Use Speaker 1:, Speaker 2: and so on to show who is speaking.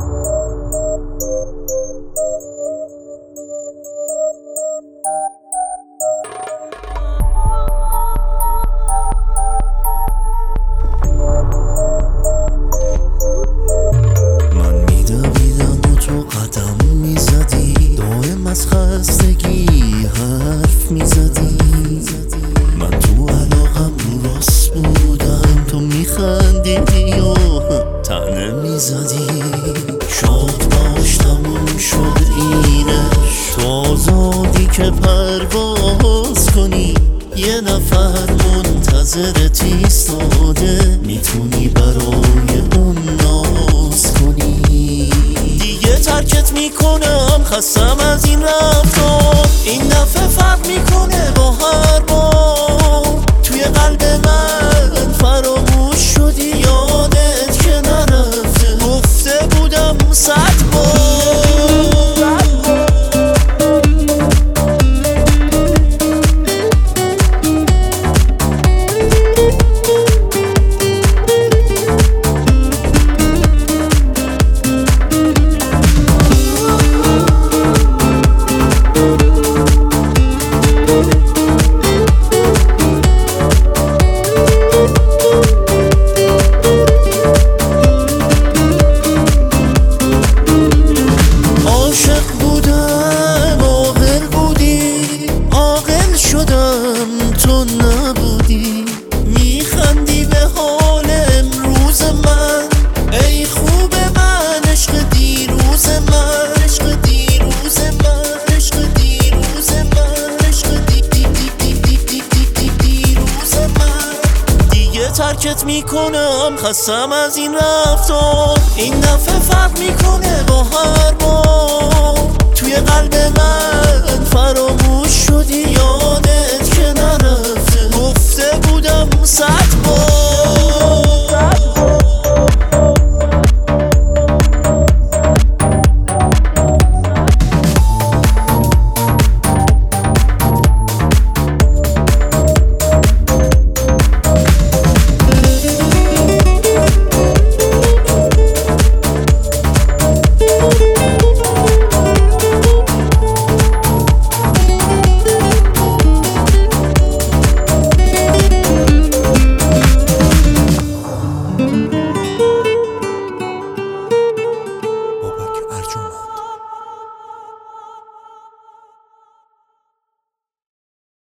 Speaker 1: من میدویدم و تو قدم میزدی، دائم از خستگی حرف میزدی. من تو علاقم رو راست بودم، تو میخندیدی و طعنه میزدی. شاد باش تموم شد اینش، تو آزادی که پرواز کنی. یه نفر منتظرت ایستاده، میتونی برای اون ناز کنی. دیگه ترکت میکنم، خستم از این رفتار. این دفعه فرق میکنه با هر بار. توی قلب من فراموش شدی، یادت که نرفته. گفته بودم 100 بار. تو نبودی، میخندی به حال امروز من. ای خوب من، عشق دیروز من، عشق دیروز من، عشق دیروز من، عشق دیروز من. دیگه ترکت میکنم، خستم از این رفتار. این دفعه فرق میکنه با هر بار. توی قلب من فراموش شدی، یادت که نرفته. گفته بودم 100 بار.